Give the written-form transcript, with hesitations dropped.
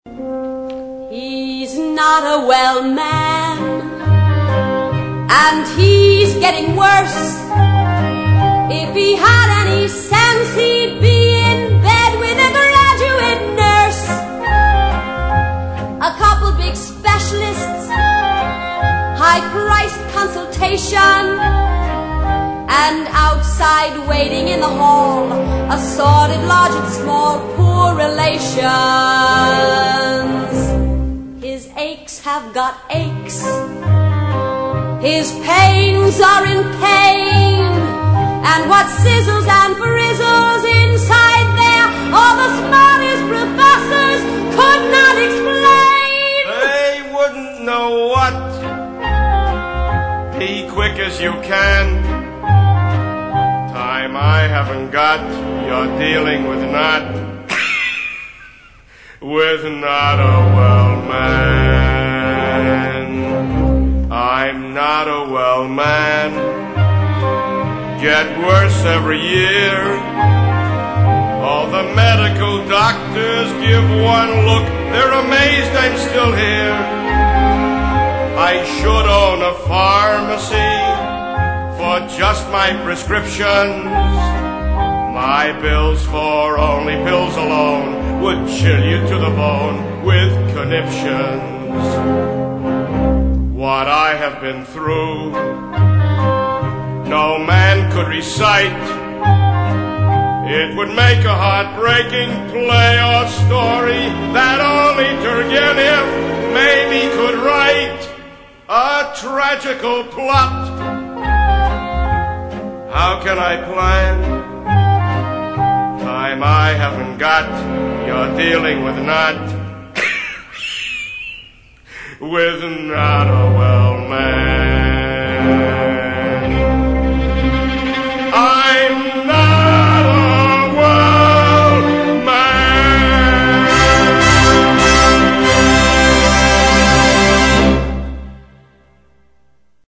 He's not a well man, and he's getting worse. If he had any sense, he'd be in bed with a graduate nurse. A couple big specialists, high-priced consultation, and outside waiting in the hall, assorted large and small, poor relations. His aches have got aches, his pains are in pain, and what sizzles and frizzles inside there, all the smartest professors could not explain. They wouldn't know what. Be quick as you can. Time I haven't got. You're dealing with not a well man. I'm not a well man. Get worse every year. All the medical doctors give one look. They're amazed I'm still here. I should own a pharmacy for just my prescriptions. My bills for only pills alone would chill you to the bone with conniptions. What I have been through, no man could recite. It would make a heartbreaking play or story that only Turgenev maybe could write. A tragical plot. How can I plan? Time I haven't got. You're dealing with not a well man.